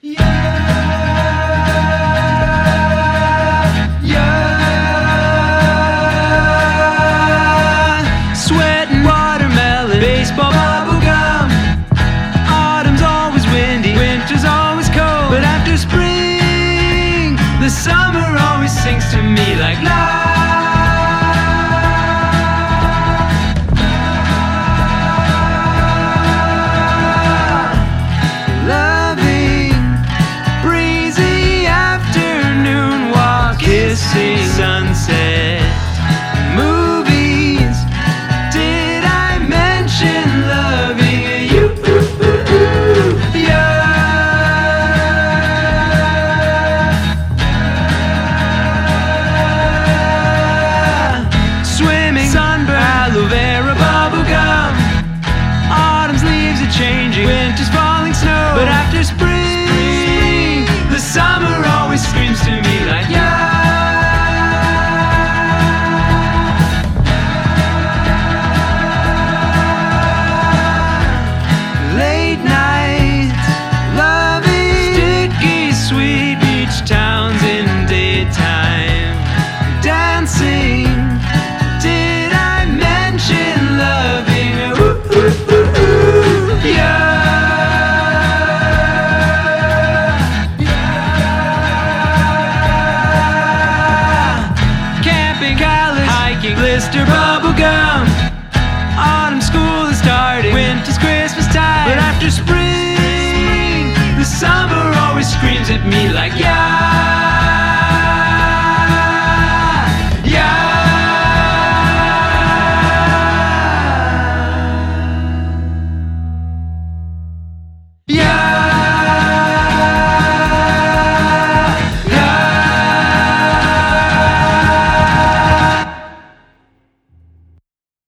Sweating watermelon, baseball bubble gum. Autumn's always windy, winter's always cold. But after spring, the summer always sings to me like love.